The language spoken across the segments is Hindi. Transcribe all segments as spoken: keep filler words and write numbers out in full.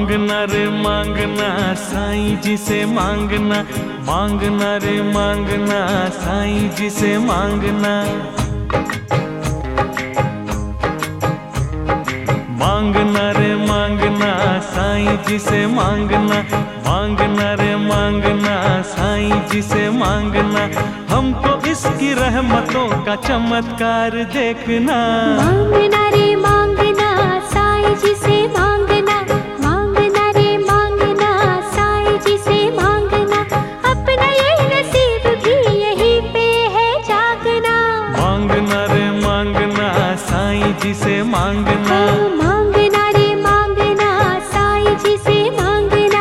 मांगना रे मांगना साईं जी से मांगना, मांगना रे मांगना साईं जी से मांगना। मांगना रे मांगना साईं जी से मांगना, मांगना रे मांगना साईं जी से मांगना। हमको इसकी रहमतों का चमत्कार देखना। मांगना रे मांगना साईं जी से मांगना, मांगना रे मांगना साईं जी से मांगना। अपना ये नसीब भी यहीं पे है जागना। मांगना रे मांगना साईं जी से मांगना। मांगना रे मांगना साईं जी से मांगना।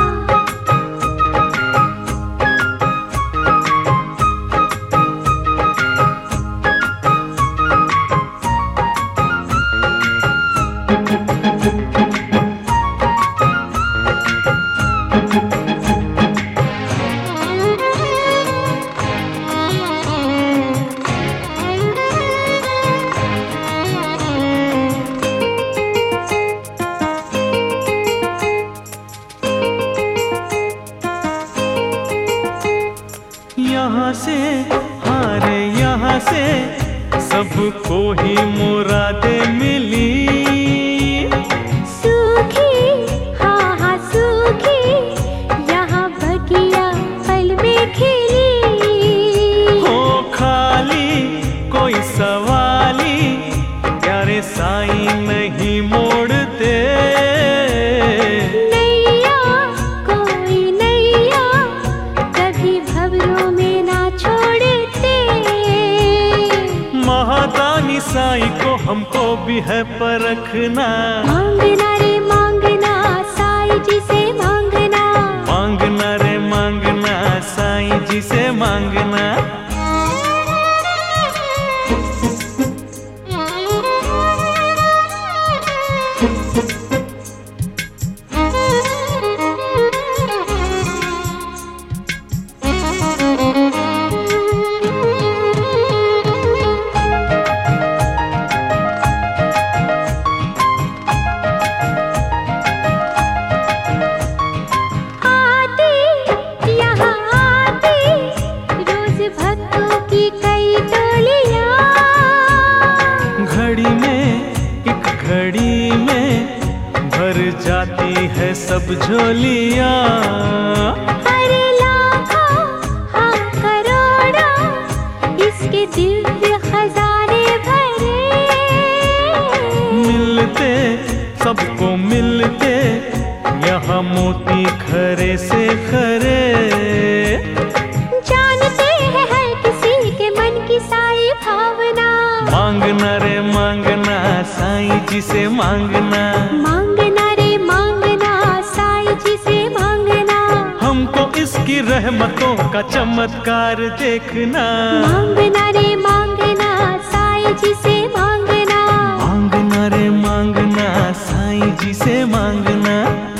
यहाँ से हारे यहाँ से सबको ही मुरादें मिली। सूखी हाँ हाँ सूखी यहाँ बगिया पल में खिली। हो खाली कोई सवाली प्यारे साईं नहीं मोड़ते। नैया कोई नैया कभी भंवरों में ना छोड़ते। महादानी साईं को हमको भी है परखना। मांगना रे मांगना साईं जी से मांगना। मांगना रे मांगना साईं जी से मांगना। घड़ी में एक घड़ी में भर जाती है सब झोलियाँ। अरे लाखों हाँ करोड़ों इसके दिव्य खजाने भरे। मिलते सबको मिलते यहाँ मोती खरे से खरे। जानते हैं हर किसी के मन की सारी भावना। मांगना रे मांगना साईं जी से मांगना। मांगना रे मांगना साईं जी से मांगना। हमको इसकी रहमतों का चमत्कार देखना। मांगना रे मांगना साईं जी से मांगना। मांगना रे मांगना साईं जी से मांगना।